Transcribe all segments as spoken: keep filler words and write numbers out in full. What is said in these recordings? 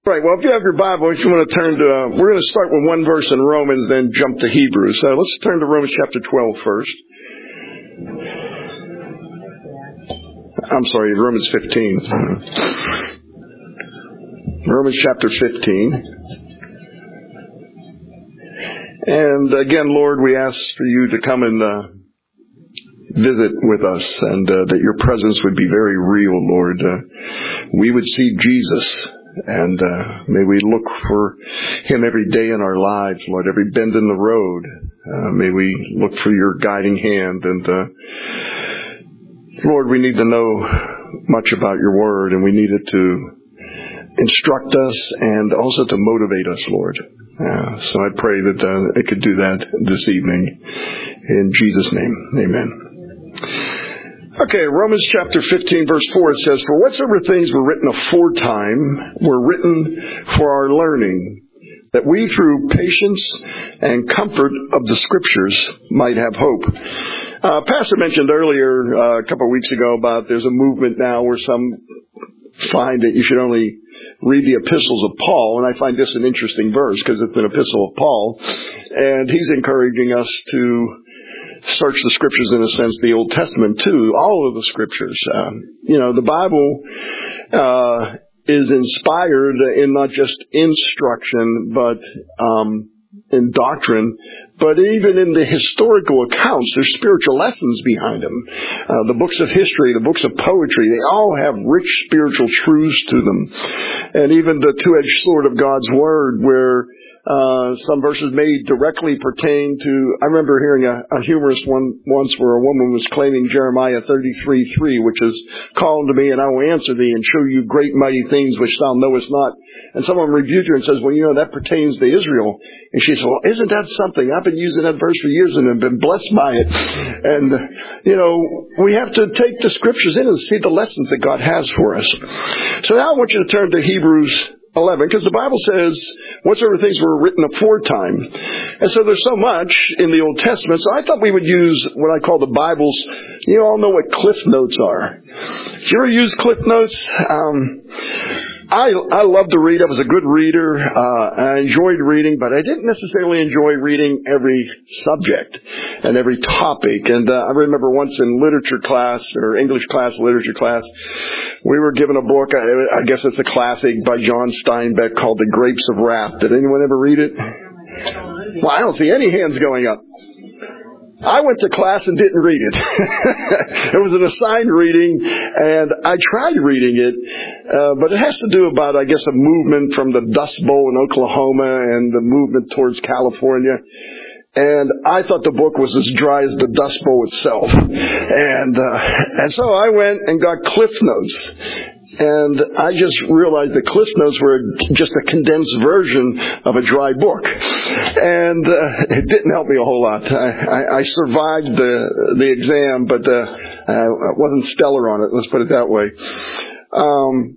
Right, well, if you have your Bible, if you want to turn to, uh, we're going to start with one verse in Romans, then jump to Hebrews. So let's turn to Romans chapter twelve first. I'm sorry, Romans fifteen. Romans chapter fifteen. And again, Lord, we ask for you to come and uh, visit with us, and uh, that your presence would be very real, Lord. Uh, we would see Jesus. And uh, may we look for him every day in our lives, Lord, every bend in the road. Uh, may we look for your guiding hand. And uh, Lord, we need to know much about your word, and we need it to instruct us and also to motivate us, Lord. Uh, so I pray that uh, it could do that this evening. In Jesus' name, amen. Okay, Romans chapter fifteen, verse four, it says, "For whatsoever things were written aforetime were written for our learning, that we through patience and comfort of the Scriptures might have hope." Uh, Pastor mentioned earlier, uh, a couple of weeks ago, about there's a movement now where some find that you should only read the epistles of Paul, and I find this an interesting verse because it's an epistle of Paul, and he's encouraging us to search the Scriptures, in a sense, the Old Testament too, all of the Scriptures. Um, you know, the Bible uh, is inspired in not just instruction, but um, in doctrine, but even in the historical accounts. There's spiritual lessons behind them. Uh, the books of history, the books of poetry, they all have rich spiritual truths to them. And even the two-edged sword of God's Word, where Uh, some verses may directly pertain to, I remember hearing a, a humorous one once where a woman was claiming Jeremiah thirty-three three, which is, "Call unto me and I will answer thee and show you great mighty things which thou knowest not." And someone rebuked her and says, "Well, you know, that pertains to Israel." And she said, "Well, isn't that something? I've been using that verse for years and have been blessed by it." And, you know, we have to take the Scriptures in and see the lessons that God has for us. So now I want you to turn to Hebrews eleven, because the Bible says whatsoever things were written aforetime. And so there's so much in the Old Testament. So I thought we would use what I call the Bible's, you all know what Cliff Notes are. Did you ever use Cliff Notes? Um, I, I love to read. I was a good reader. Uh, I enjoyed reading, but I didn't necessarily enjoy reading every subject and every topic. And uh, I remember once in literature class, or English class, literature class, we were given a book, I, I guess it's a classic by John Steinbeck, called The Grapes of Wrath. Did anyone ever read it? Well, I don't see any hands going up. I went to class and didn't read it. It was an assigned reading, and I tried reading it, uh, but it has to do about, I guess, a movement from the Dust Bowl in Oklahoma and the movement towards California. And I thought the book was as dry as the Dust Bowl itself. And, uh, and so I went and got Cliff Notes. And I just realized that Cliff Notes were just a condensed version of a dry book. And uh, it didn't help me a whole lot. I, I, I survived the the exam, but uh, I wasn't stellar on it, let's put it that way. Um,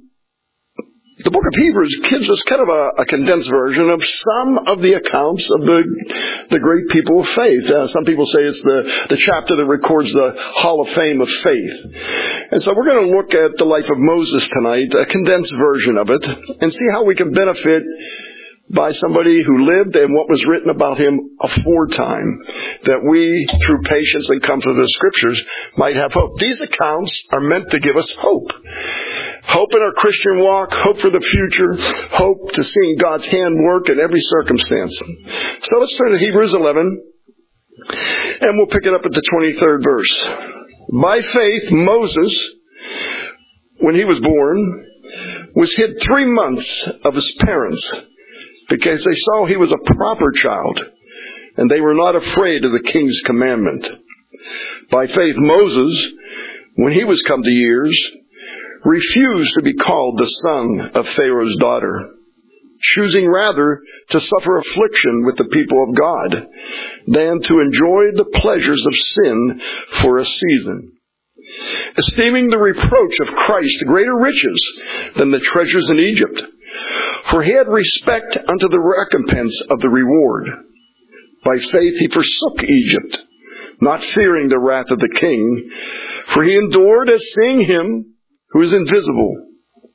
the book of Hebrews gives us kind of a, a condensed version of some of the accounts of the the great people of faith. Uh, some people say it's the, the chapter that records the Hall of Fame of faith. And so we're going to look at the life of Moses tonight, a condensed version of it, and see how we can benefit by somebody who lived and what was written about him aforetime, that we, through patience and comfort of the Scriptures, might have hope. These accounts are meant to give us hope. Hope in our Christian walk, hope for the future, hope to seeing God's hand work in every circumstance. So let's turn to Hebrews eleven, and we'll pick it up at the twenty-third verse. "By faith, Moses, when he was born, was hid three months of his parents, because they saw he was a proper child, and they were not afraid of the king's commandment. By faith, Moses, when he was come to years, refused to be called the son of Pharaoh's daughter, choosing rather to suffer affliction with the people of God than to enjoy the pleasures of sin for a season, esteeming the reproach of Christ greater riches than the treasures in Egypt. For he had respect unto the recompense of the reward. By faith he forsook Egypt, not fearing the wrath of the king, for he endured as seeing him who is invisible.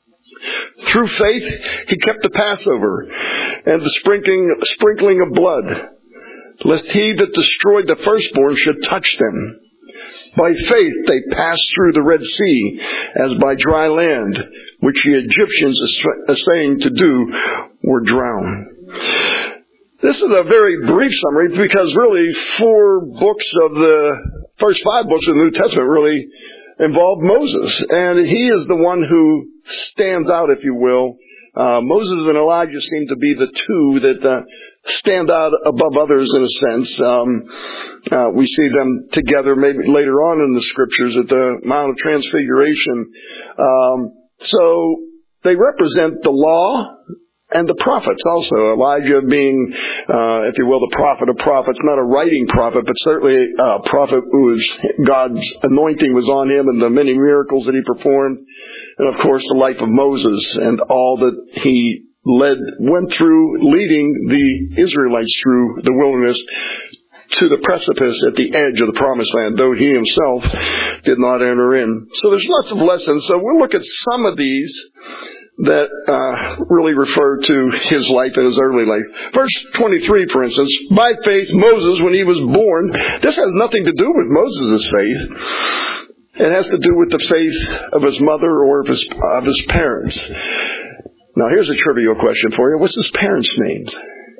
Through faith, he kept the Passover and the sprinkling, sprinkling of blood, lest he that destroyed the firstborn should touch them. By faith they passed through the Red Sea as by dry land, which the Egyptians, essaying to do, were drowned. This is a very brief summary because really four books of the first five books of the New Testament really involve Moses. And he is the one who stands out, if you will. Uh, Moses and Elijah seem to be the two that uh, stand out above others in a sense. Um, uh, we see them together maybe later on in the scriptures at the Mount of Transfiguration. Um, so they represent the law and the prophets also. Elijah being, uh, if you will, the prophet of prophets, not a writing prophet, but certainly a prophet whose God's anointing was on him and the many miracles that he performed. And of course the life of Moses and all that he led, went through, leading the Israelites through the wilderness to the precipice at the edge of the promised land, though he himself did not enter in. So there's lots of lessons. So we'll look at some of these that uh, really refer to his life and his early life. Verse twenty-three, for instance, by faith Moses, when he was born, this has nothing to do with Moses' faith. It has to do with the faith of his mother or of his, of his parents. Now here's a trivial question for you. What's his parents' names?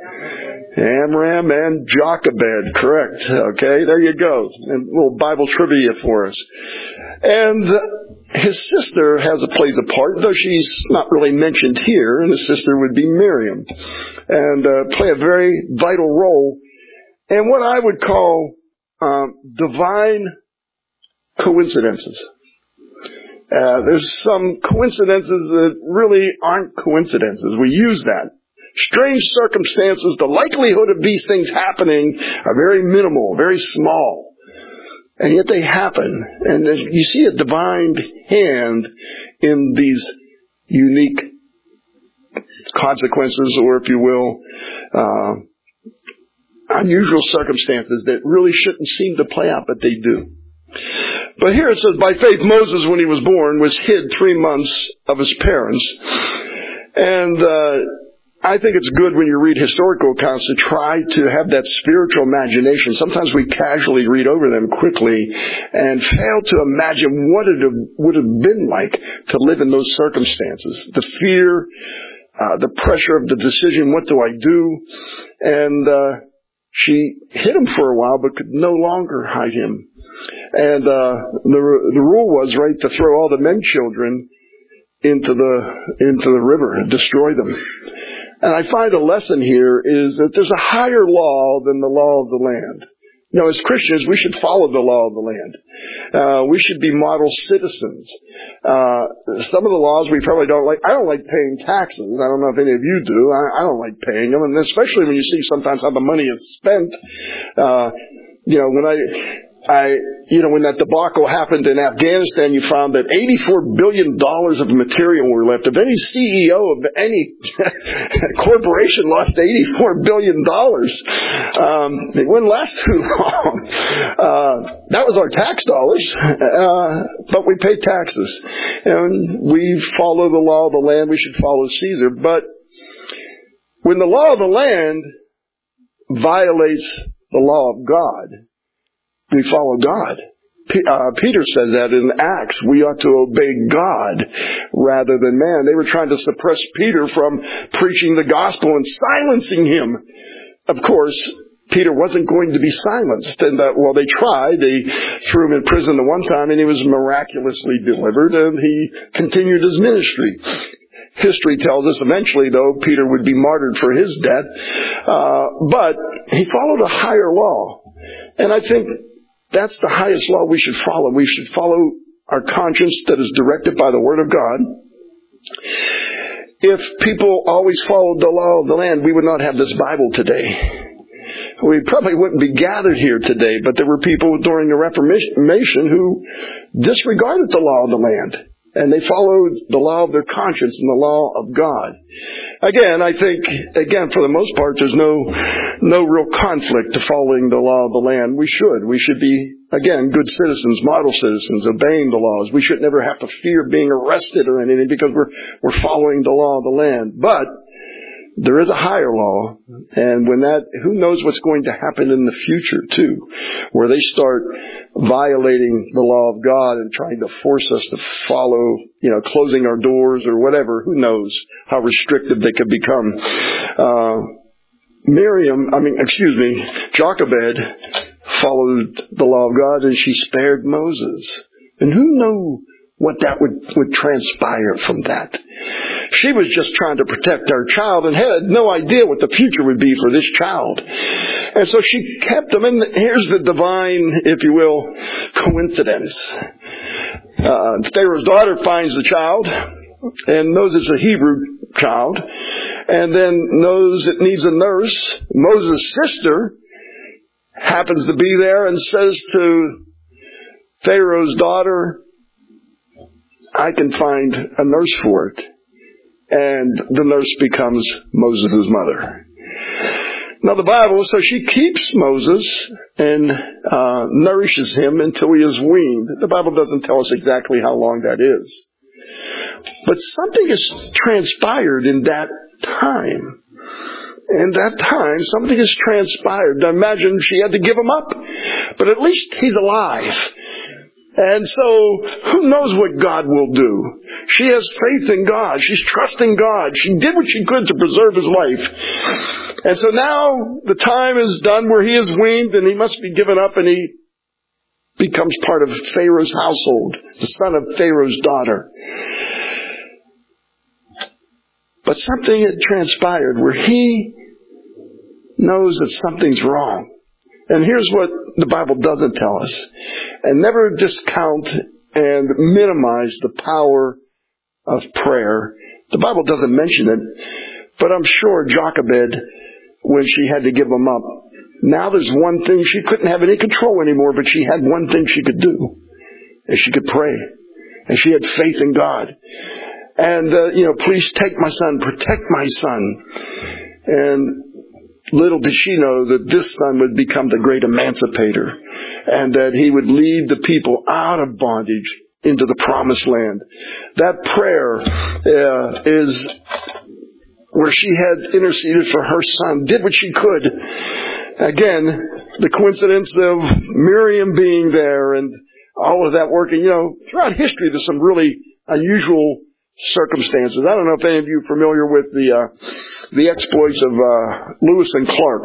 Amram and Jochebed, correct. Okay, there you go. And a little Bible trivia for us. And his sister has a plays a part, though she's not really mentioned here, and his sister would be Miriam, and uh, play a very vital role in what I would call um, divine coincidences. Uh, there's some coincidences that really aren't coincidences. We use that. Strange circumstances, the likelihood of these things happening are very minimal, very small. And yet they happen. And you see a divine hand in these unique consequences, or if you will, uh, unusual circumstances that really shouldn't seem to play out, but they do. But here it says, by faith Moses, when he was born, was hid three months of his parents. And uh I think it's good when you read historical accounts to try to have that spiritual imagination. Sometimes we casually read over them quickly and fail to imagine what it would have been like to live in those circumstances. The fear, uh, the pressure of the decision, what do I do? And uh she hid him for a while but could no longer hide him. And uh the the rule was, right, to throw all the men children into the into the river and destroy them. And I find a lesson here is that there's a higher law than the law of the land. You know, as Christians, we should follow the law of the land. Uh, we should be model citizens. Uh, some of the laws we probably don't like. I don't like paying taxes. I don't know if any of you do. I, I don't like paying them. And especially when you see sometimes how the money is spent. Uh, you know, when I... I, you know, when that debacle happened in Afghanistan, you found that eighty-four billion dollars of material were left. If any C E O of any corporation lost eighty-four billion dollars, um, it wouldn't last too long. Uh, that was our tax dollars, uh, but we pay taxes. And we follow the law of the land. We should follow Caesar. But when the law of the land violates the law of God, we follow God. P- uh, Peter says that in Acts. We ought to obey God rather than man. They were trying to suppress Peter from preaching the gospel and silencing him. Of course, Peter wasn't going to be silenced. And that, well, they tried. They threw him in prison the one time, and he was miraculously delivered, and he continued his ministry. History tells us eventually, though, Peter would be martyred for his death. Uh, but he followed a higher law. And I think that's the highest law we should follow. We should follow our conscience that is directed by the Word of God. If people always followed the law of the land, we would not have this Bible today. We probably wouldn't be gathered here today, but there were people during the Reformation who disregarded the law of the land. And they followed the law of their conscience and the law of God. Again, I think, again, for the most part, there's no no real conflict to following the law of the land. We should. We should be again, good citizens, model citizens, obeying the laws. We should never have to fear being arrested or anything because we're we're following the law of the land. But there is a higher law, and when that, who knows what's going to happen in the future too, where they start violating the law of God and trying to force us to follow, you know, closing our doors or whatever. Who knows how restrictive they could become. Uh, Miriam, I mean, excuse me, Jochebed followed the law of God and she spared Moses. And who knew what that would, would transpire from that? She was just trying to protect our child and had no idea what the future would be for this child. And so she kept him. And here's the divine, if you will, coincidence. Uh, Pharaoh's daughter finds the child and knows it's a Hebrew child, and then knows it needs a nurse. Moses' sister happens to be there and says to Pharaoh's daughter, I can find a nurse for it. And the nurse becomes Moses' mother. Now the Bible, so she keeps Moses and uh, nourishes him until he is weaned. The Bible doesn't tell us exactly how long that is. But something has transpired in that time. In that time, something has transpired. Now imagine she had to give him up. But at least he's alive. And so, who knows what God will do? She has faith in God. She's trusting God. She did what she could to preserve his life. And so now, the time is done where he is weaned and he must be given up and he becomes part of Pharaoh's household, the son of Pharaoh's daughter. But something had transpired where he knows that something's wrong. And here's what the Bible doesn't tell us. And never discount and minimize the power of prayer. The Bible doesn't mention it. But I'm sure Jochebed, when she had to give him up, now there's one thing she couldn't have any control anymore, but she had one thing she could do. And she could pray. And she had faith in God. And, uh, you know, please take my son, protect my son. And little did she know that this son would become the great emancipator and that he would lead the people out of bondage into the promised land. That prayer uh, is where she had interceded for her son, did what she could. Again, the coincidence of Miriam being there and all of that working. You know, throughout history there's some really unusual circumstances. I don't know if any of you are familiar with the uh, the exploits of uh, Lewis and Clark.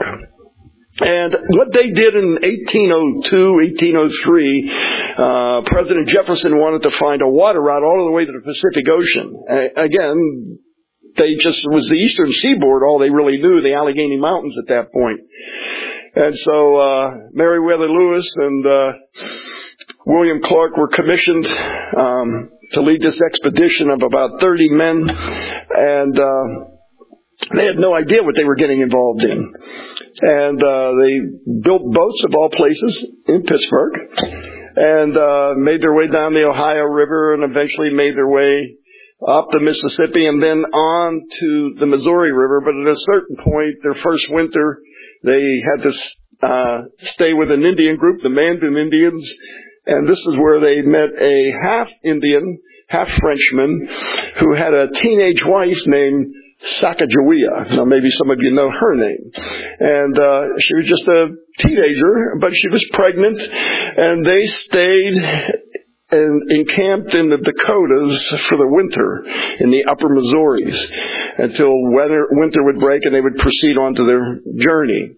And what they did in eighteen oh two, eighteen oh three, uh, President Jefferson wanted to find a water route all the way to the Pacific Ocean. Uh, again, they just, it was the eastern seaboard, all they really knew, the Allegheny Mountains at that point. And so uh, Meriwether Lewis and uh, William Clark were commissioned um, to lead this expedition of about thirty men, and uh, they had no idea what they were getting involved in. And uh, they built boats of all places in Pittsburgh, and uh, made their way down the Ohio River, and eventually made their way up the Mississippi, and then on to the Missouri River. But at a certain point, their first winter, they had to uh, stay with an Indian group, the Mandan Indians. And this is where they met a half-Indian, half-Frenchman who had a teenage wife named Sacagawea. Now, maybe some of you know her name. And uh she was just a teenager, but she was pregnant. And they stayed and encamped in the Dakotas for the winter in the upper Missouris until winter, winter would break and they would proceed on to their journey.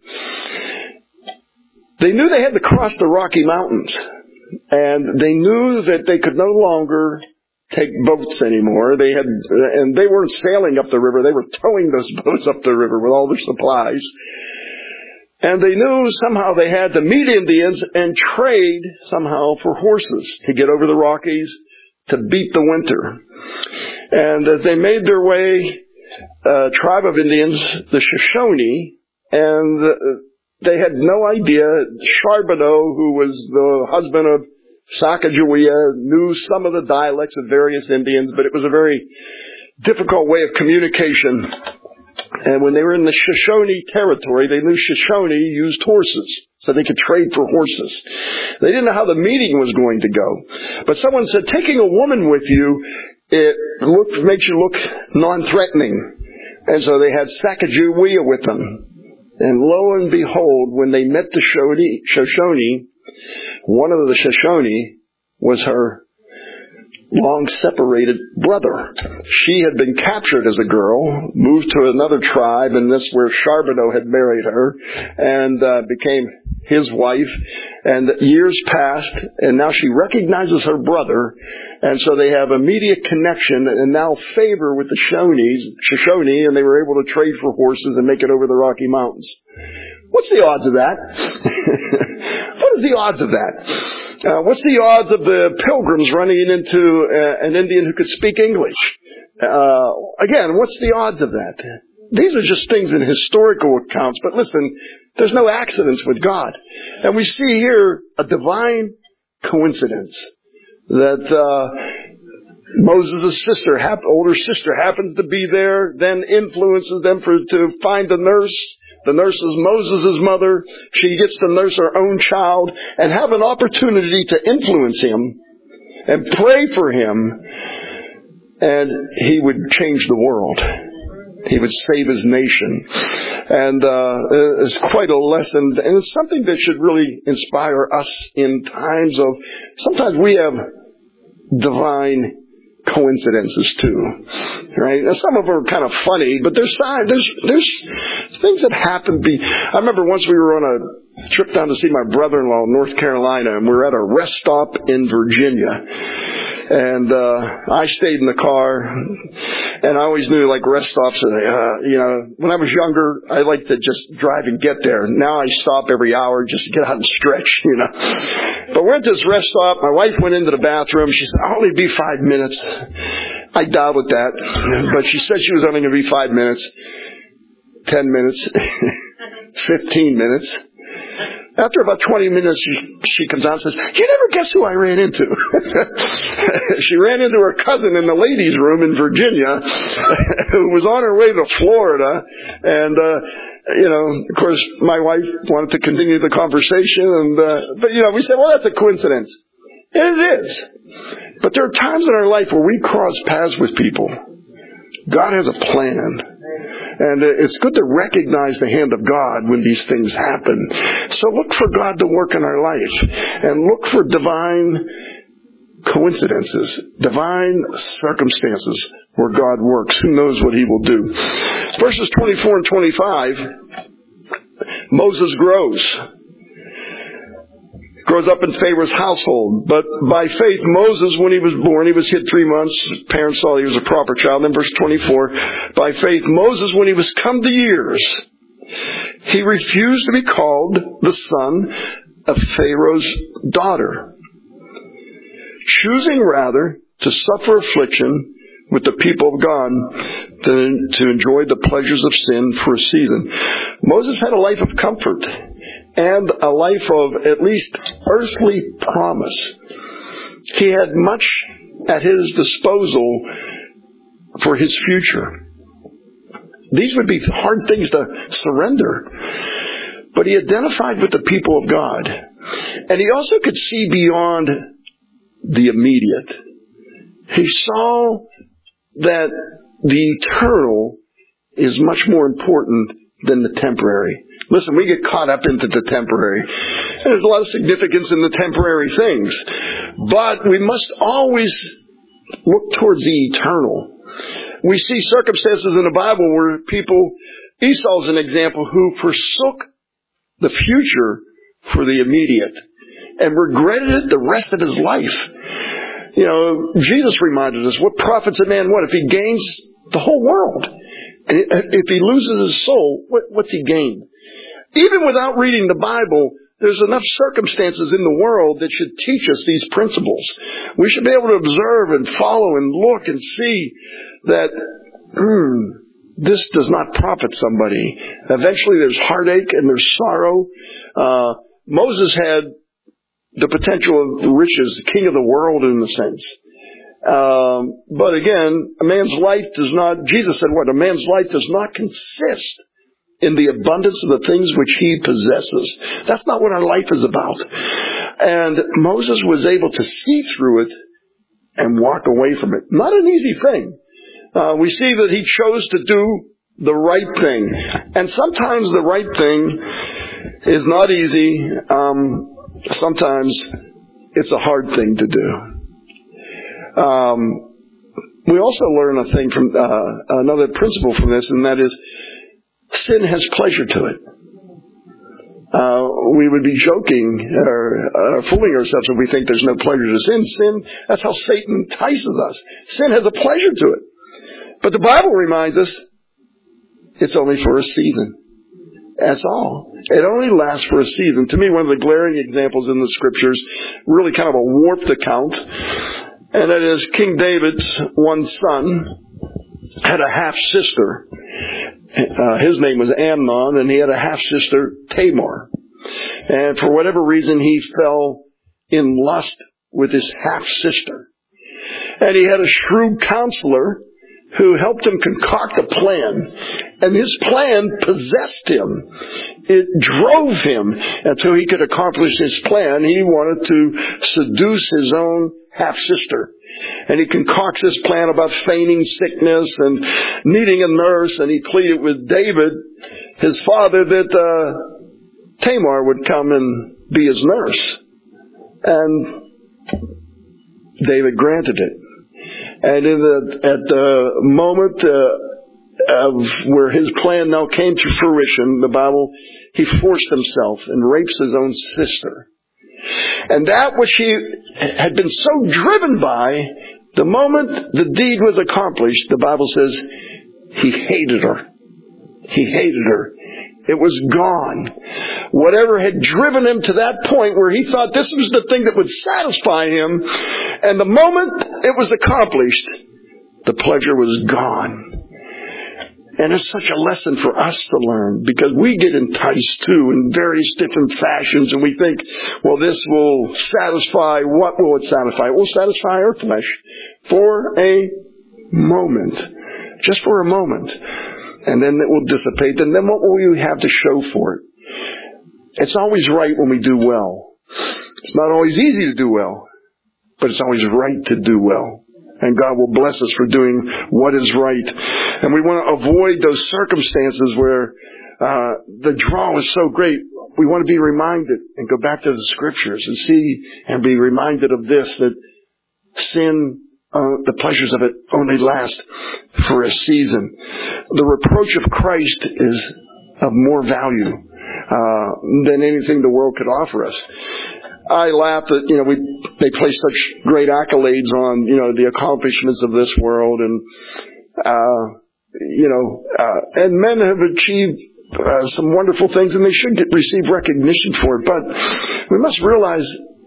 They knew they had to cross the Rocky Mountains. And they knew that they could no longer take boats anymore. They had, and they weren't sailing up the river. They were towing those boats up the river with all their supplies. And they knew somehow they had to meet Indians and trade somehow for horses to get over the Rockies to beat the winter. And as they made their way, a tribe of Indians, the Shoshone, and the, they had no idea. Charbonneau, who was the husband of Sacagawea, knew some of the dialects of various Indians, but it was a very difficult way of communication And when they were in the Shoshone territory, they knew Shoshone used horses, so they could trade for horses. They didn't know how the meeting was going to go. But someone said, taking a woman with you, it look, makes you look non-threatening. And so they had Sacagawea with them. And lo and behold, when they met the Shoshone, one of the Shoshone was her long-separated brother. She had been captured as a girl, moved to another tribe, and that's where Charbonneau had married her, and uh, became his wife. And years passed, and now she recognizes her brother, and so they have immediate connection and now favor with the Shoney's, Shoshone, and they were able to trade for horses and make it over the Rocky Mountains. What's the odds of that? What is the odds of that? Uh, what's the odds of the pilgrims running into uh, an Indian who could speak English? Uh, again, what's the odds of that? These are just things in historical accounts, but listen, there's no accidents with God. And we see here a divine coincidence that uh, Moses' sister, hap- older sister happens to be there, then influences them for to find a nurse. The nurse is Moses' mother. She gets to nurse her own child and have an opportunity to influence him and pray for him. And he would change the world. He would save his nation. And uh, it's quite a lesson. And it's something that should really inspire us in times of... Sometimes we have divine coincidences too, right? Now, some of them are kind of funny, but there's there's there's things that happen. Be I remember once we were on a trip down to see my brother-in-law in North Carolina, and we were at a rest stop in Virginia, and uh I stayed in the car, and I always knew like rest stops. Uh, you know, when I was younger, I liked to just drive and get there. Now I stop every hour just to get out and stretch. You know. But we're at this rest stop. My wife went into the bathroom. She said, I'll only be five minutes. I doubted that. But she said she was only going to be five minutes. Ten minutes. Fifteen minutes. After about twenty minutes, she, she comes out and says, you never guess who I ran into. She ran into her cousin in the ladies' room in Virginia, who was on her way to Florida. And, uh, you know, of course, my wife wanted to continue the conversation. And, uh, but, you know, we said, well, that's a coincidence. And it is. But there are times in our life where we cross paths with people. God has a plan. And it's good to recognize the hand of God when these things happen. So look for God to work in our life. And look for divine coincidences, divine circumstances where God works. Who knows what He will do? Verses twenty-four and twenty-five, Moses grows. Grows up in Pharaoh's household. But by faith, Moses, when he was born, he was hid three months. His parents saw he was a proper child. Then verse twenty-four, by faith, Moses, when he was come to years, he refused to be called the son of Pharaoh's daughter, choosing rather to suffer affliction with the people of God than to enjoy the pleasures of sin for a season. Moses had a life of comfort and a life of at least earthly promise. He had much at his disposal for his future. These would be hard things to surrender. But he identified with the people of God. And he also could see beyond the immediate. He saw that the eternal is much more important than the temporary. Listen, we get caught up into the temporary. And there's a lot of significance in the temporary things. But we must always look towards the eternal. We see circumstances in the Bible where people, Esau's an example, who forsook the future for the immediate and regretted it the rest of his life. You know, Jesus reminded us, what profits a man what? If he gains the whole world, and if he loses his soul, what, what's he gained? Even without reading the Bible, there's enough circumstances in the world that should teach us these principles. We should be able to observe and follow and look and see that mm, this does not profit somebody. Eventually there's heartache and there's sorrow. Uh, Moses had the potential of riches, king of the world in a sense. Um, but again, a man's life does not, Jesus said what? A man's life does not consist in the abundance of the things which he possesses. That's not what our life is about. And Moses was able to see through it and walk away from it. Not an easy thing. Uh, we see that he chose to do the right thing. And sometimes the right thing is not easy. Um, sometimes it's a hard thing to do. Um, we also learn a thing from, uh, another principle from this, and that is sin has pleasure to it. Uh, we would be joking or uh, fooling ourselves if we think there's no pleasure to sin. Sin, that's how Satan entices us. Sin has a pleasure to it. But the Bible reminds us it's only for a season. That's all. It only lasts for a season. To me, one of the glaring examples in the Scriptures, really kind of a warped account, and that is King David's one son had a half-sister. Uh, his name was Amnon, and he had a half-sister, Tamar. And for whatever reason, he fell in lust with his half-sister. And he had a shrewd counselor who helped him concoct a plan. And his plan possessed him. It drove him until he could accomplish his plan. He wanted to seduce his own half-sister. And he concocts this plan about feigning sickness and needing a nurse. And he pleaded with David, his father, that uh, Tamar would come and be his nurse. And David granted it. And in the, at the moment uh, of where his plan now came to fruition, the Bible, he forced himself and rapes his own sister. And that which he had been so driven by, the moment the deed was accomplished, the Bible says he hated her. He hated her. It was gone. Whatever had driven him to that point where he thought this was the thing that would satisfy him, and the moment it was accomplished, the pleasure was gone. And it's such a lesson for us to learn, because we get enticed too in various different fashions, and we think, well, this will satisfy. What will it satisfy? It will satisfy our flesh for a moment. Just for a moment. And then it will dissipate. And then what will you have to show for it? It's always right when we do well. It's not always easy to do well, but it's always right to do well. And God will bless us for doing what is right. And we want to avoid those circumstances where uh, the draw is so great. We want to be reminded and go back to the Scriptures and see and be reminded of this, that sin, uh, the pleasures of it only last for a season. The reproach of Christ is of more value uh, than anything the world could offer us. I laugh that, you know, we, they place such great accolades on, you know, the accomplishments of this world, and, uh, you know, uh, and men have achieved uh, some wonderful things, and they should get, receive recognition for it. But we must realize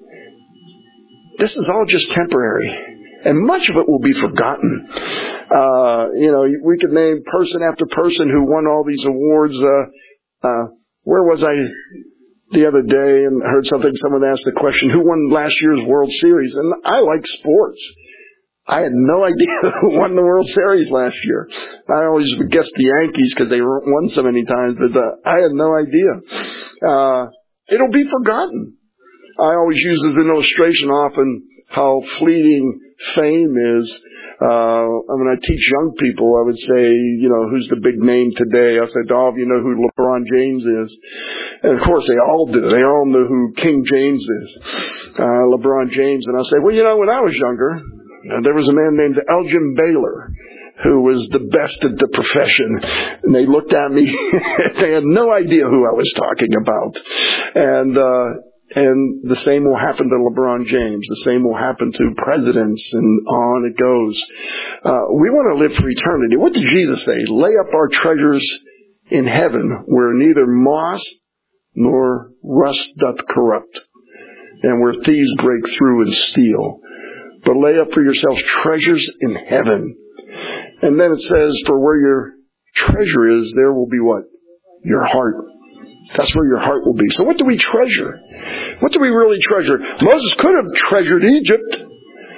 this is all just temporary, and much of it will be forgotten. Uh, you know, we could name person after person who won all these awards. Uh, uh, where was I the other day and heard something, someone asked the question, who won last year's World Series? And I like sports. I had no idea who won the World Series last year. I always guessed the Yankees because they won so many times, but uh, I had no idea. Uh, it'll be forgotten. I always use as an illustration often how fleeting fame is. Uh, when I teach young people, I would say, you know, who's the big name today? I said, all of you know who LeBron James is. And of course they all do. They all know who King James is, uh, LeBron James. And I say, well, you know, when I was younger, uh, there was a man named Elgin Baylor who was the best at the profession. And they looked at me. They had no idea who I was talking about. And, uh, And the same will happen to LeBron James. The same will happen to presidents, and on it goes. Uh, we want to live for eternity. What did Jesus say? Lay up our treasures in heaven, where neither moth nor rust doth corrupt, and where thieves break through and steal. But lay up for yourselves treasures in heaven. And then it says, for where your treasure is, there will be what? Your heart. That's where your heart will be. So what do we treasure? What do we really treasure? Moses could have treasured Egypt,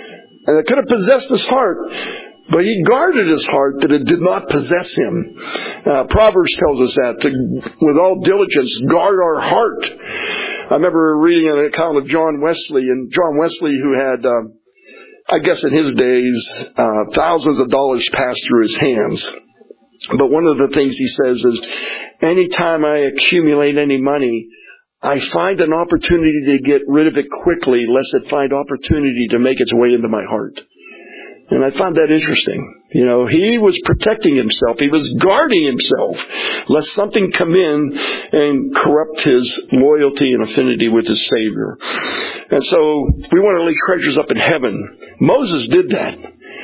And it could have possessed his heart, but he guarded his heart that it did not possess him. Uh, Proverbs tells us that, to, with all diligence, guard our heart. I remember reading an account of John Wesley, and John Wesley, who had, uh, I guess in his days, uh, thousands of dollars passed through his hands. But one of the things he says is, anytime I accumulate any money, I find an opportunity to get rid of it quickly, lest it find opportunity to make its way into my heart. And I found that interesting. You know, he was protecting himself. He was guarding himself, lest something come in and corrupt his loyalty and affinity with his Savior. And so we want to lay treasures up in heaven. Moses did that.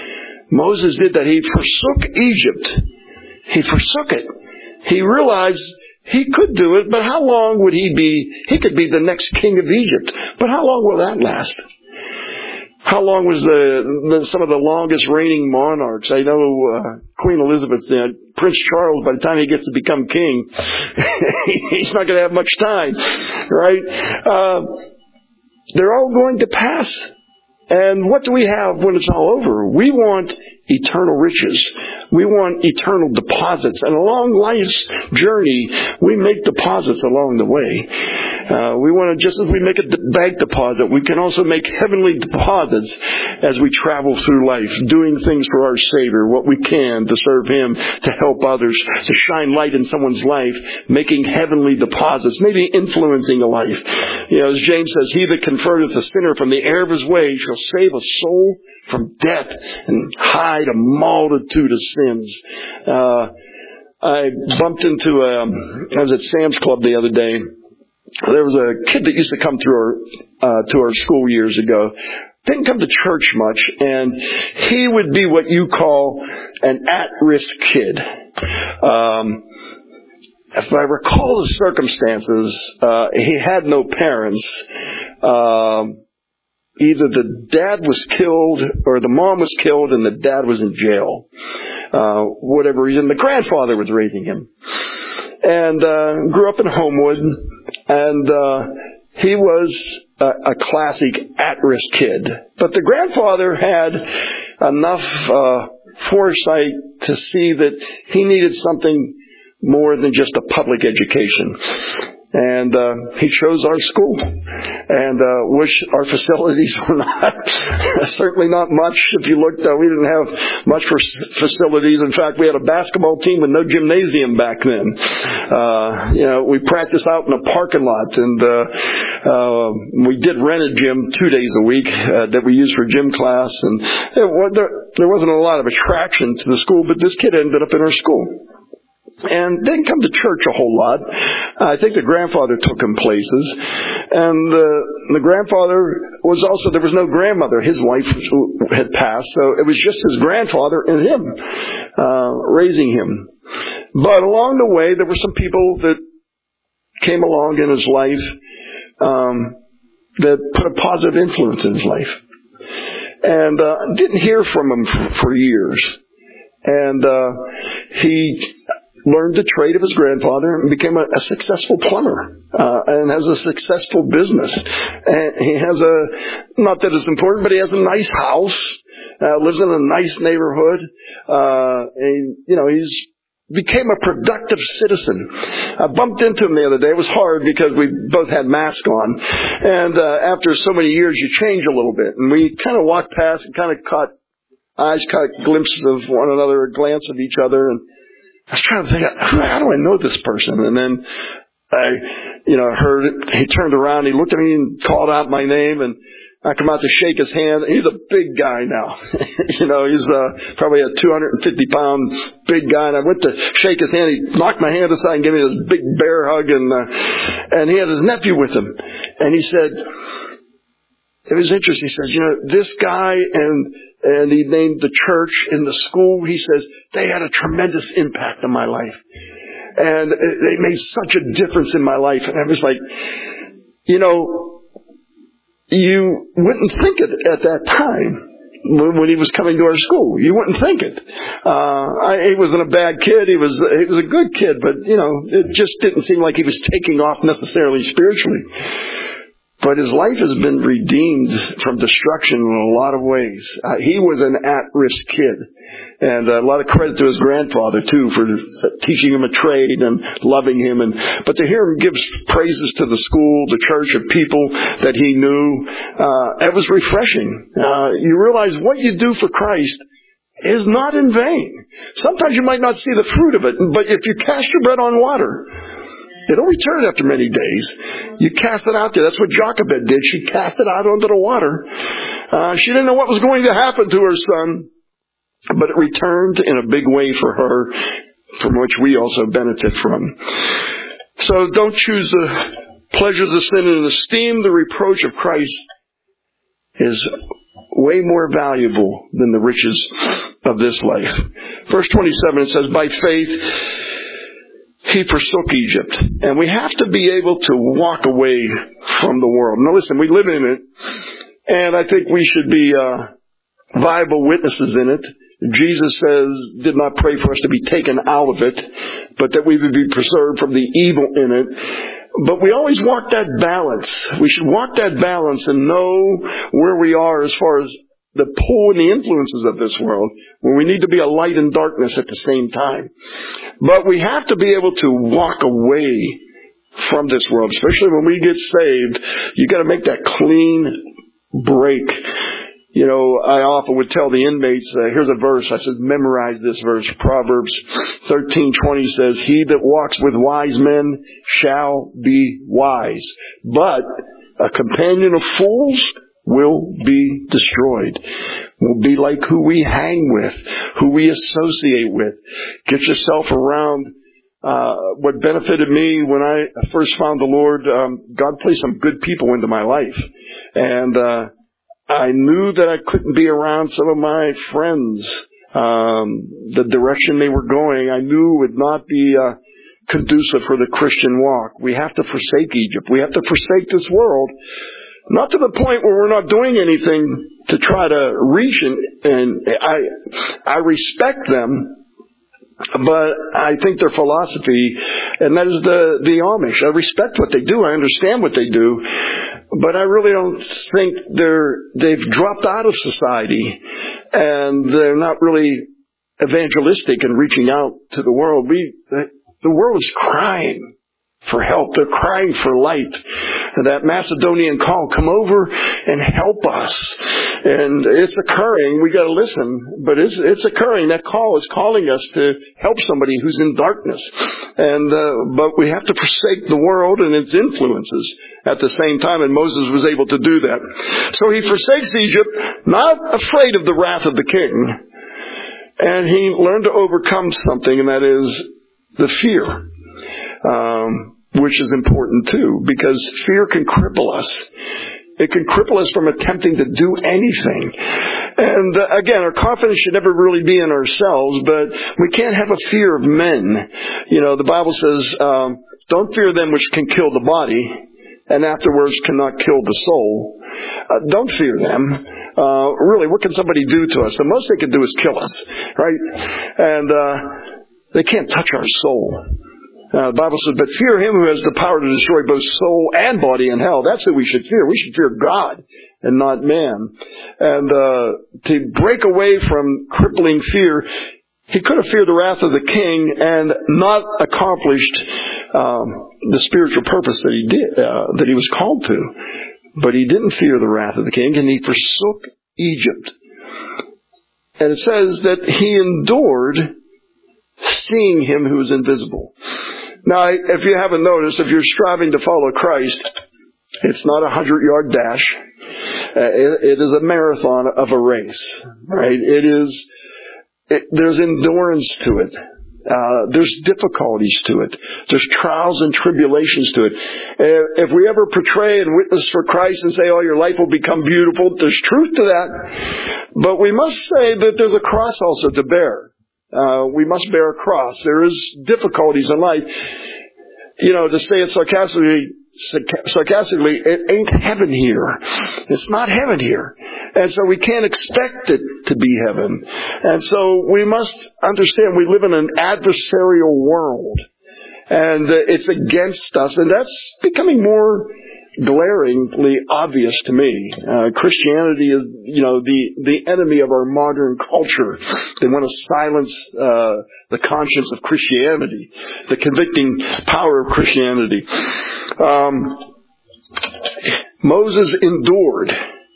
Moses did that. He forsook Egypt. He forsook it. He realized he could do it, but how long would he be? He could be the next king of Egypt. But how long will that last? How long was the, the some of the longest reigning monarchs? I know uh, Queen Elizabeth's dead. Prince Charles, by the time he gets to become king, he's not going to have much time, right? Uh, they're all going to pass. And what do we have when it's all over? We want eternal riches. We want eternal deposits. And along life's journey, we make deposits along the way. Uh, we want to, just as we make a bank deposit, we can also make heavenly deposits as we travel through life, doing things for our Savior, what we can to serve Him, to help others, to shine light in someone's life, making heavenly deposits, maybe influencing a life. You know, as James says, he that converteth a sinner from the error of his way shall save a soul from death and hide a multitude of sins. Uh, I bumped into, um, I was at Sam's Club the other day. There was a kid that used to come through our, uh, to our school years ago. Didn't come to church much, and he would be what you call an at-risk kid. Um, if I recall the circumstances, uh, he had no parents. Um, Either the dad was killed or the mom was killed and the dad was in jail. Uh, whatever reason, the grandfather was raising him. And uh, grew up in Homewood, and uh, he was a, a classic at-risk kid. But the grandfather had enough uh, foresight to see that he needed something more than just a public education. And uh, he chose our school, and uh, wish our facilities were not certainly not much. If you looked, uh, we didn't have much for facilities. In fact, we had a basketball team with no gymnasium back then. Uh, you know, we practiced out in a parking lot, and uh, uh, we did rent a gym two days a week uh, that we used for gym class. And it was, there, there wasn't a lot of attraction to the school, but this kid ended up in our school. And didn't come to church a whole lot. I think the grandfather took him places. And uh, the grandfather was also, there was no grandmother. His wife had passed, so it was just his grandfather and him uh, raising him. But along the way, there were some people that came along in his life um, that put a positive influence in his life. And uh, didn't hear from him for, for years. And uh, he learned the trade of his grandfather and became a, a successful plumber, uh, and has a successful business. And he has a, not that it's important, but he has a nice house, uh, lives in a nice neighborhood, uh, and, you know, he's became a productive citizen. I bumped into him the other day. It was hard because we both had masks on. And uh, after so many years, you change a little bit. And we kind of walked past and kind of caught eyes, caught glimpses of one another, a glance of each other, and I was trying to think, how do I know this person? And then I, you know, heard it. He turned around, he looked at me and called out my name, and I come out to shake his hand. He's a big guy now. you know, he's uh, probably a two hundred fifty pound big guy. And I went to shake his hand. He knocked my hand aside and gave me this big bear hug. And uh, and he had his nephew with him. And he said, it was interesting. He says, you know, this guy and and he named the church and the school. He says, they had a tremendous impact on my life. And they made such a difference in my life. And I was like, you know, you wouldn't think it at that time when he was coming to our school. You wouldn't think it. Uh, I, he wasn't a bad kid. He was, he was a good kid, but, you know, it just didn't seem like he was taking off necessarily spiritually. But his life has been redeemed from destruction in a lot of ways. Uh, he was an at-risk kid. And a lot of credit to his grandfather, too, for teaching him a trade and loving him. And But to hear him give praises to the school, the church of people that he knew, uh, it was refreshing. Uh, you realize what you do for Christ is not in vain. Sometimes you might not see the fruit of it, but if you cast your bread on water, it'll return after many days. You cast it out there. That's what Jochebed did. She cast it out onto the water. Uh, she didn't know what was going to happen to her son, but it returned in a big way for her, from which we also benefit from. So don't choose the pleasures of sin and esteem the reproach of Christ is way more valuable than the riches of this life. Verse twenty-seven, it says, by faith he forsook Egypt. And we have to be able to walk away from the world. Now listen, we live in it, and I think we should be uh, viable witnesses in it. Jesus says, did not pray for us to be taken out of it, but that we would be preserved from the evil in it. But we always walk that balance. We should walk that balance and know where we are as far as the pull and the influences of this world, where we need to be a light in darkness at the same time. But we have to be able to walk away from this world, especially when we get saved. You got to make that clean break. You know, I often would tell the inmates, uh, here's a verse. I said, memorize this verse. Proverbs thirteen twenty says, he that walks with wise men shall be wise, but a companion of fools will be destroyed. We'll be like who we hang with, who we associate with. Get yourself around. Uh, what benefited me when I first found the Lord, um, God placed some good people into my life. And, uh, I knew that I couldn't be around some of my friends. Um, the direction they were going, I knew would not be uh, conducive for the Christian walk. We have to forsake Egypt. We have to forsake this world. Not to the point where we're not doing anything to try to reach. And, and I, I respect them. But I think their philosophy, and that is the, the Amish. I respect what they do. I understand what they do. But I really don't think they're, they've dropped out of society, and they're not really evangelistic in reaching out to the world. We, the, the world is crying for help. They're crying for light. And that Macedonian call, come over and help us. And it's occurring. We got to listen, but it's it's occurring. That call is calling us to help somebody who's in darkness. And uh, but we have to forsake the world and its influences at the same time, and Moses was able to do that. So he forsakes Egypt, not afraid of the wrath of the king, and he learned to overcome something, and that is the fear. Um, which is important too, because fear can cripple us. It can cripple us from attempting to do anything. And uh, again, our confidence should never really be in ourselves, but we can't have a fear of men. You know, the Bible says, um, don't fear them which can kill the body, and afterwards cannot kill the soul. Uh, don't fear them. Uh, really, what can somebody do to us? The most they can do is kill us, right? And uh, they can't touch our soul. Uh, the Bible says, but fear him who has the power to destroy both soul and body in hell. That's who we should fear. We should fear God and not man. And uh to break away from crippling fear, he could have feared the wrath of the king and not accomplished um, the spiritual purpose that he did, uh, that he was called to. But he didn't fear the wrath of the king, and he forsook Egypt. And it says that he endured seeing him who is invisible. Now, if you haven't noticed, if you're striving to follow Christ, it's not a hundred-yard dash. Uh, it, it is a marathon of a race, right? It is. It, there's endurance to it. Uh, there's difficulties to it. There's trials and tribulations to it. Uh, if we ever portray and witness for Christ and say, "Oh, your life will become beautiful," there's truth to that. But we must say that there's a cross also to bear. Uh, we must bear a cross. There is difficulties in life. You know, to say it sarcastically, sarcastically, it ain't heaven here. It's not heaven here. And so we can't expect it to be heaven. And so we must understand we live in an adversarial world. And uh, it's against us. And that's becoming more glaringly obvious to me. Uh, Christianity is, you know, the, the enemy of our modern culture. They want to silence uh, the conscience of Christianity, the convicting power of Christianity. Um, Moses endured.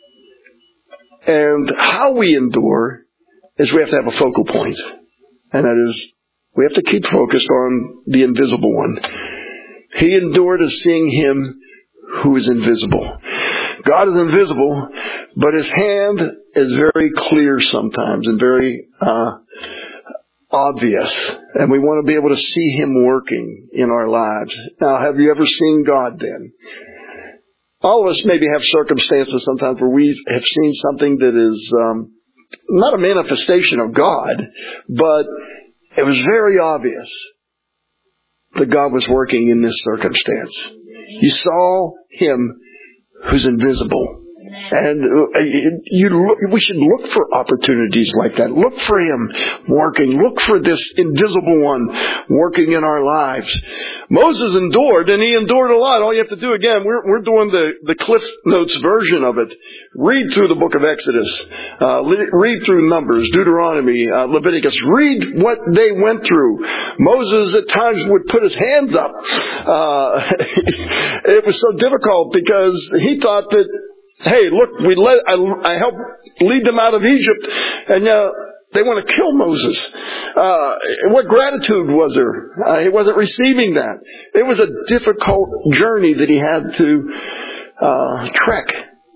And how we endure is we have to have a focal point. And that is, we have to keep focused on the invisible one. He endured as seeing Him who is invisible. God is invisible, but His hand is very clear sometimes and very uh, obvious. And we want to be able to see Him working in our lives. Now, have you ever seen God then? All of us maybe have circumstances sometimes where we have seen something that is um, not a manifestation of God, but it was very obvious that God was working in this circumstance. You saw Him who's invisible. And you, we should look for opportunities like that. Look for Him working. Look for this invisible one working in our lives. Moses endured, and he endured a lot. All you have to do, again, we're, we're doing the, the Cliff Notes version of it. Read through the book of Exodus. Uh, read through Numbers, Deuteronomy, uh, Leviticus. Read what they went through. Moses at times would put his hands up. Uh, it was so difficult because he thought that, hey, look, we led, I, I helped lead them out of Egypt, and uh, they want to kill Moses. Uh, what gratitude was there? Uh, he wasn't receiving that. It was a difficult journey that he had to uh, trek.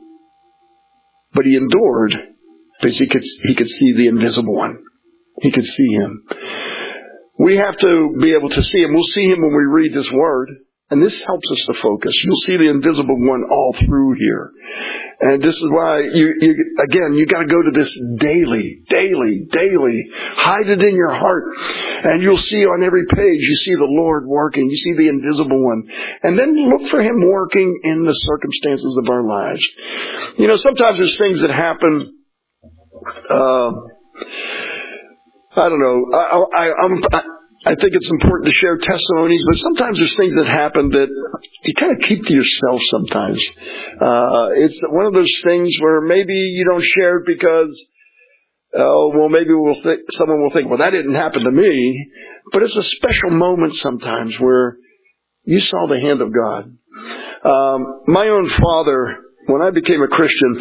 But he endured because he could, he could see the invisible one. He could see Him. We have to be able to see Him. We'll see Him when we read this Word. And this helps us to focus. You'll see the invisible one all through here. And this is why, you, you again, you got to go to this daily, daily, daily. Hide it in your heart. And you'll see on every page, you see the Lord working. You see the invisible one. And then look for Him working in the circumstances of our lives. You know, sometimes there's things that happen, uh, I don't know, I, I, I'm... I, I think it's important to share testimonies, but sometimes there's things that happen that you kind of keep to yourself sometimes. Uh, it's one of those things where maybe you don't share it because, oh, well, maybe we'll think, someone will think, well, that didn't happen to me. But it's a special moment sometimes where you saw the hand of God. Um, my own father, when I became a Christian,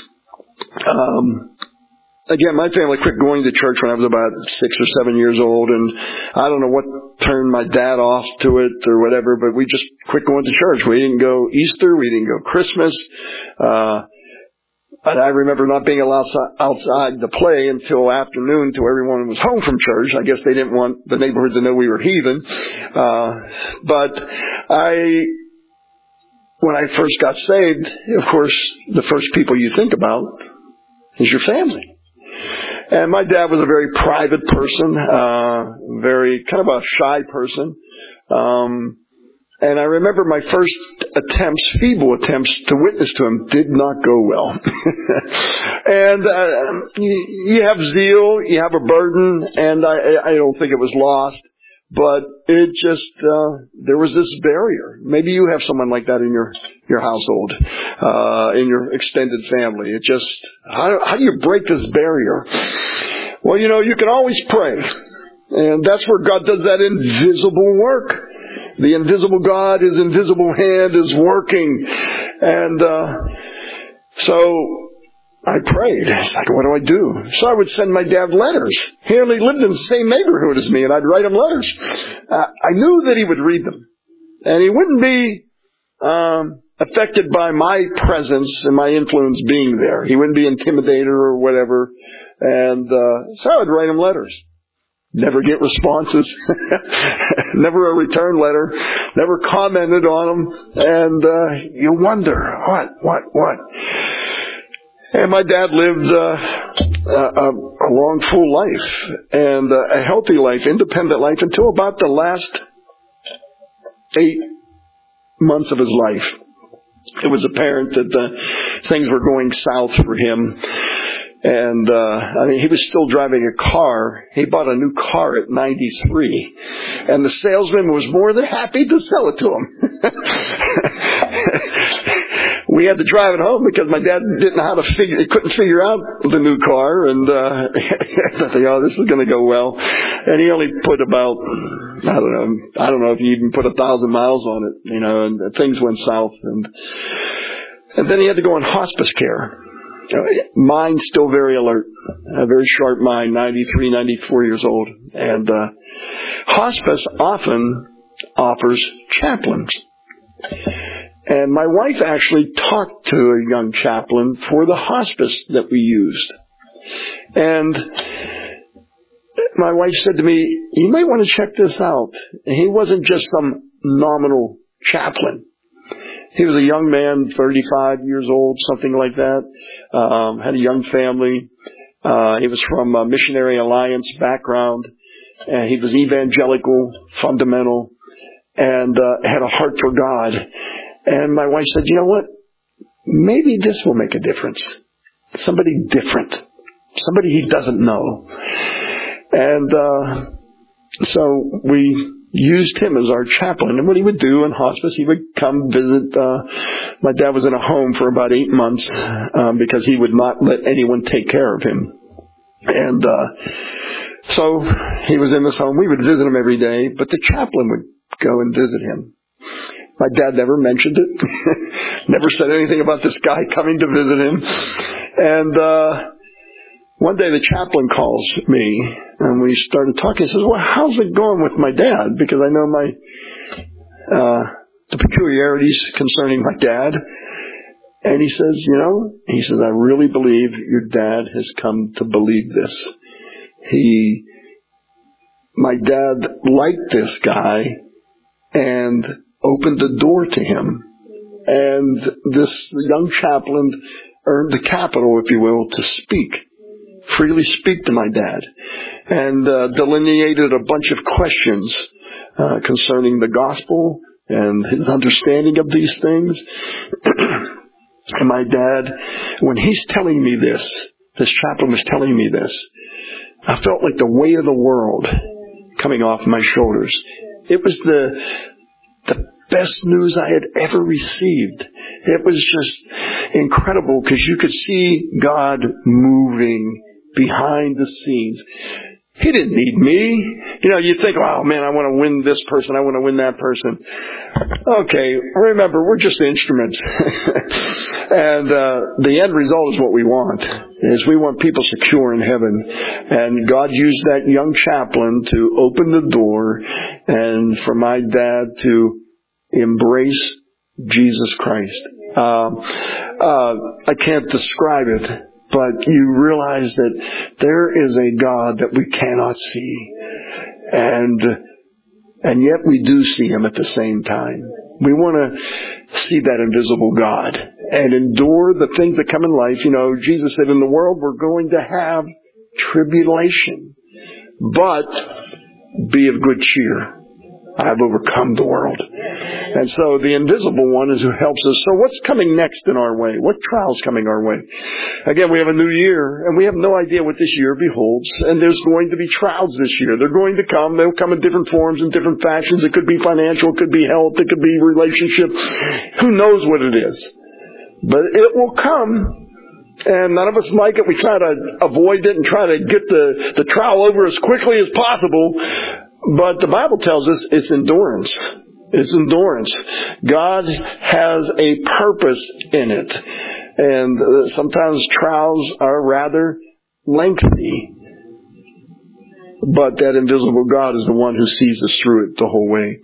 um, Again, my family quit going to church when I was about six or seven years old, and I don't know what turned my dad off to it or whatever, but we just quit going to church. We didn't go Easter, we didn't go Christmas, uh, and I remember not being allowed outside to play until afternoon, till everyone was home from church. I guess they didn't want the neighborhood to know we were heathen, uh, but I, when I first got saved, of course, the first people you think about is your family. And my dad was a very private person, uh, very kind of a shy person. Um, and I remember my first attempts, feeble attempts to witness to him did not go well. and uh, you, you have zeal, you have a burden, and I, I don't think it was lost. But it just, uh, there was this barrier. Maybe you have someone like that in your, your household, uh, in your extended family. It just, how, how do you break this barrier? Well, you know, you can always pray. And that's where God does that invisible work. The invisible God, His invisible hand is working. And, uh, so, I prayed. It's like, what do I do? So I would send my dad letters. He only lived in the same neighborhood as me, and I'd write him letters. Uh, I knew that he would read them. And he wouldn't be um, affected by my presence and my influence being there. He wouldn't be intimidated or whatever. And uh, so I would write him letters. Never get responses. Never a return letter. Never commented on them. And uh, you wonder, what, what, what? And my dad lived uh, a, a long, full life and uh, a healthy life, independent life, until about the last eight months of his life. It was apparent that uh, things were going south for him. And, uh, I mean, he was still driving a car. He bought a new car at ninety-three. And the salesman was more than happy to sell it to him. we had to drive it home because my dad didn't know how to figure, he couldn't figure out the new car, and uh, I thought, oh, this is going to go well. And he only put about, I don't know, I don't know if he even put a thousand miles on it, you know, and things went south. And, and then he had to go on hospice care. Mind still very alert, a very sharp mind, ninety-three, ninety-four years old. And uh, hospice often offers chaplains. And my wife actually talked to a young chaplain for the hospice that we used. And my wife said to me, you might want to check this out. And he wasn't just some nominal chaplain. He was a young man, thirty-five years old, something like that. Um, had a young family. Uh, he was from a Missionary Alliance background. And he was evangelical, fundamental, and uh, had a heart for God. And my wife said, you know what? Maybe this will make a difference. Somebody different. Somebody he doesn't know. And uh, so we used him as our chaplain. And what he would do in hospice, he would come visit. Uh, my dad was in a home for about eight months um, because he would not let anyone take care of him. And uh, so he was in this home. We would visit him every day, but the chaplain would go and visit him. My dad never mentioned it. Never said anything about this guy coming to visit him. And uh one day the chaplain calls me, and we started talking. He says, well, how's it going with my dad? Because I know my uh the peculiarities concerning my dad. And he says, you know, he says, I really believe your dad has come to believe this. He, my dad liked this guy and opened the door to him. And this young chaplain earned the capital, if you will, to speak, freely speak to my dad, and uh, delineated a bunch of questions uh, concerning the gospel and his understanding of these things. And my dad, when he's telling me this, this chaplain was telling me this, I felt like the weight of the world coming off my shoulders. It was the the best news I had ever received. It was just incredible because you could see God moving behind the scenes. He didn't need me. You know, you think, oh man, I want to win this person. I want to win that person. Okay, remember, we're just instruments. And uh, the end result is what we want, is we want people secure in heaven. And God used that young chaplain to open the door and for my dad to embrace Jesus Christ. Uh, uh, I can't describe it. But you realize that there is a God that we cannot see. And and yet we do see Him at the same time. We want to see that invisible God and endure the things that come in life. You know, Jesus said, in the world we're going to have tribulation. But be of good cheer. I have overcome the world. And so the invisible one is who helps us. So what's coming next in our way? What trial's coming our way? Again, we have a new year, and we have no idea what this year beholds. And there's going to be trials this year. They're going to come. They'll come in different forms and different fashions. It could be financial. It could be health. It could be relationship. Who knows what it is? But it will come. And none of us like it. We try to avoid it and try to get the, the trial over as quickly as possible. But the Bible tells us it's endurance. It's endurance. God has a purpose in it. And uh, sometimes trials are rather lengthy. But that invisible God is the one who sees us through it the whole way.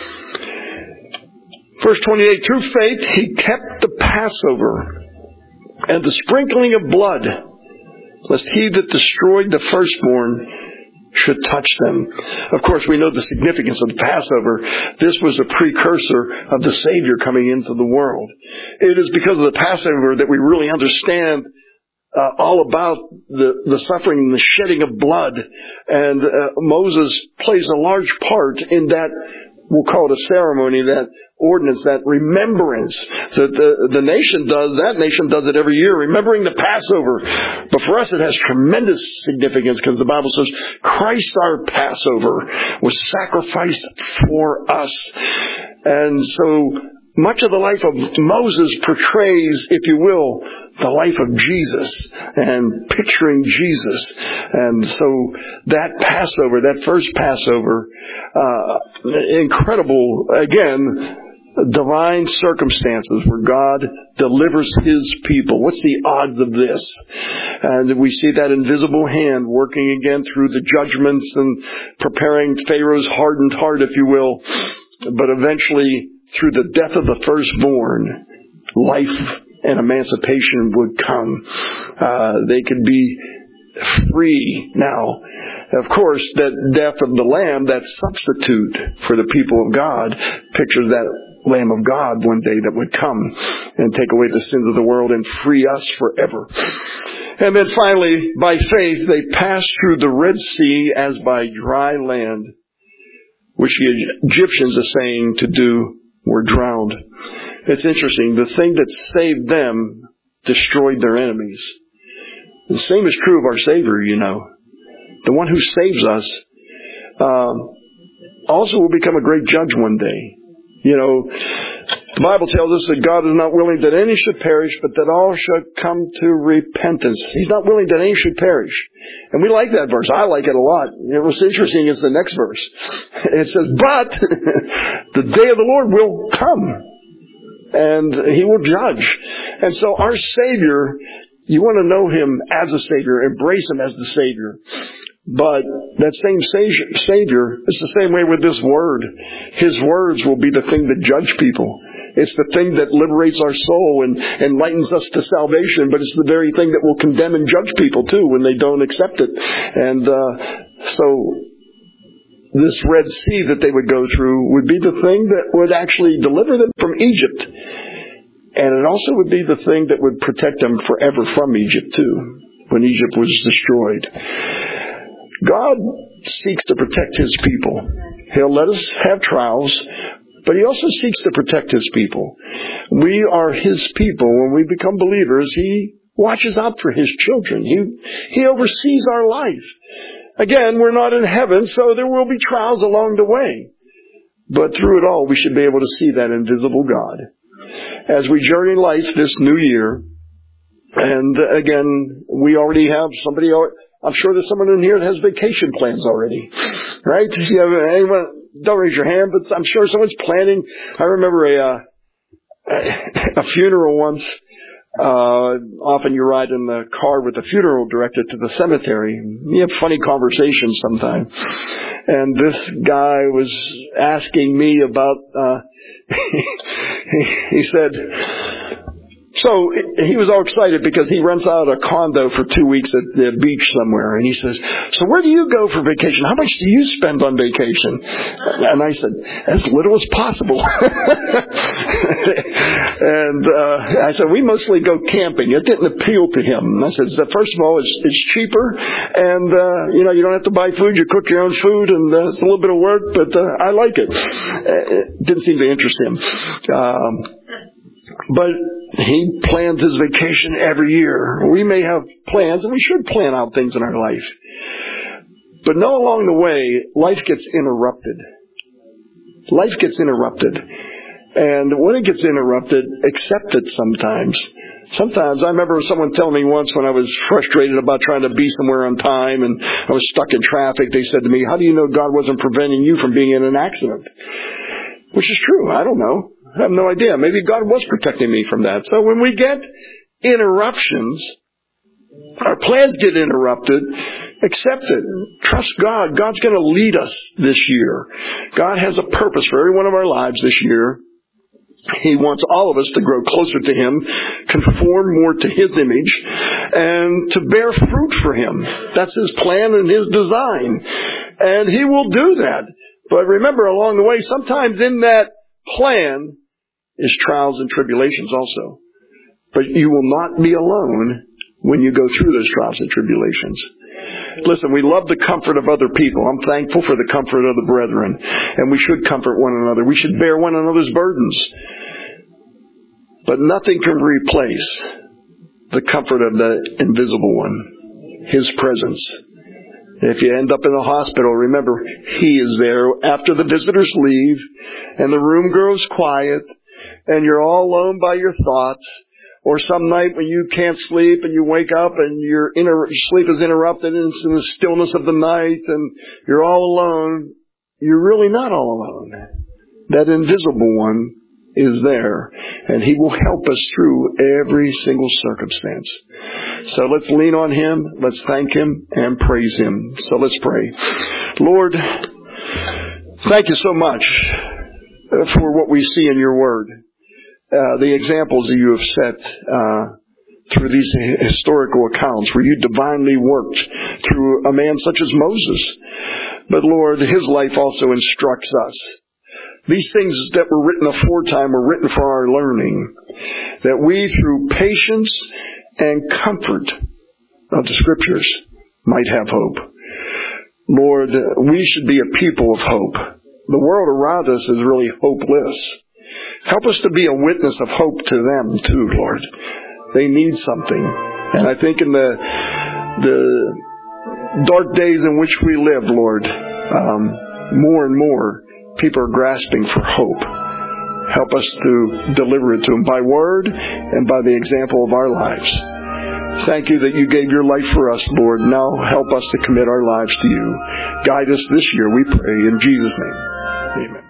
Verse twenty-eight, through faith he kept the Passover and the sprinkling of blood, lest he that destroyed the firstborn should touch them. Of course, we know the significance of the Passover. This was a precursor of the Savior coming into the world. It is because of the Passover that we really understand uh, all about the, the suffering and the shedding of blood. And uh, Moses plays a large part in that, we'll call it a ceremony, that ordinance, that remembrance that the, the nation does. That nation does it every year, remembering the Passover. But for us, it has tremendous significance because the Bible says Christ our Passover was sacrificed for us. And so much of the life of Moses portrays, if you will, the life of Jesus and picturing Jesus. And so that Passover, that first Passover, uh, incredible, again, divine circumstances where God delivers His people. What's the odds of this? And we see that invisible hand working again through the judgments and preparing Pharaoh's hardened heart, if you will. But eventually, through the death of the firstborn, life and emancipation would come. Uh, they could be free now. Of course, that death of the Lamb, that substitute for the people of God, pictures that Lamb of God one day that would come and take away the sins of the world and free us forever. And then finally, by faith, they passed through the Red Sea as by dry land, which the Egyptians are saying to do were drowned. It's interesting. The thing that saved them destroyed their enemies. The same is true of our Savior, you know. The one who saves us uh, also will become a great judge one day. You know, the Bible tells us that God is not willing that any should perish, but that all should come to repentance. He's not willing that any should perish. And we like that verse. I like it a lot. You know, what's interesting is the next verse. It says, but the day of the Lord will come, and He will judge. And so our Savior, you want to know Him as a Savior, embrace Him as the Savior. But that same Savior, it's the same way with this Word. His words will be the thing that judge people. It's the thing that liberates our soul and enlightens us to salvation, but it's the very thing that will condemn and judge people too when they don't accept it. And uh, so this Red Sea that they would go through would be the thing that would actually deliver them from Egypt. And it also would be the thing that would protect them forever from Egypt too, when Egypt was destroyed. God seeks to protect His people. He'll let us have trials, but He also seeks to protect His people. We are His people. When we become believers, He watches out for His children. He, he oversees our life. Again, we're not in heaven, so there will be trials along the way. But through it all, we should be able to see that invisible God. As we journey life this new year, and again, we already have somebody... I'm sure there's someone in here that has vacation plans already, right? If you have anyone, don't raise your hand, but I'm sure someone's planning. I remember a uh, a funeral once. Uh, often you ride in the car with the funeral director to the cemetery. You have funny conversations sometimes. And this guy was asking me about. Uh, he, he said. So he was all excited because he rents out a condo for two weeks at the beach somewhere. And he says, so where do you go for vacation? How much do you spend on vacation? And I said, as little as possible. And uh, I said, we mostly go camping. It didn't appeal to him. And I said, first of all, it's, it's cheaper. And, uh, you know, you don't have to buy food. You cook your own food. And uh, it's a little bit of work, but uh, I like it. It didn't seem to interest him. Um, but he plans his vacation every year. We may have plans, and we should plan out things in our life. But know along the way, life gets interrupted. Life gets interrupted. And when it gets interrupted, accept it sometimes. Sometimes, I remember someone telling me once when I was frustrated about trying to be somewhere on time and I was stuck in traffic, they said to me, how do you know God wasn't preventing you from being in an accident? Which is true. I don't know. I have no idea. Maybe God was protecting me from that. So when we get interruptions, our plans get interrupted, accept it. Trust God. God's going to lead us this year. God has a purpose for every one of our lives this year. He wants all of us to grow closer to Him, conform more to His image, and to bear fruit for Him. That's His plan and His design. And He will do that. But remember, along the way, sometimes in that plan is trials and tribulations also. But you will not be alone when you go through those trials and tribulations. Listen, we love the comfort of other people. I'm thankful for the comfort of the brethren. And we should comfort one another. We should bear one another's burdens. But nothing can replace the comfort of the invisible one, His presence. If you end up in the hospital, remember, He is there after the visitors leave and the room grows quiet and you're all alone by your thoughts, or some night when you can't sleep and you wake up and your inter- sleep is interrupted and it's in the stillness of the night and you're all alone, you're really not all alone. That invisible one is there, and He will help us through every single circumstance. So let's lean on Him, let's thank Him, and praise Him. So let's pray. Lord, thank You so much for what we see in Your Word. Uh, the examples that You have set uh, through these historical accounts where You divinely worked through a man such as Moses. But Lord, his life also instructs us. These things that were written aforetime were written for our learning, that we, through patience and comfort of the Scriptures, might have hope. Lord, we should be a people of hope. The world around us is really hopeless. Help us to be a witness of hope to them too, Lord. They need something. And I think in the the dark days in which we live, Lord, um, more and more people are grasping for hope. Help us to deliver it to them by word and by the example of our lives. Thank You that You gave Your life for us, Lord. Now help us to commit our lives to You. Guide us this year, we pray, in Jesus' name. Amen.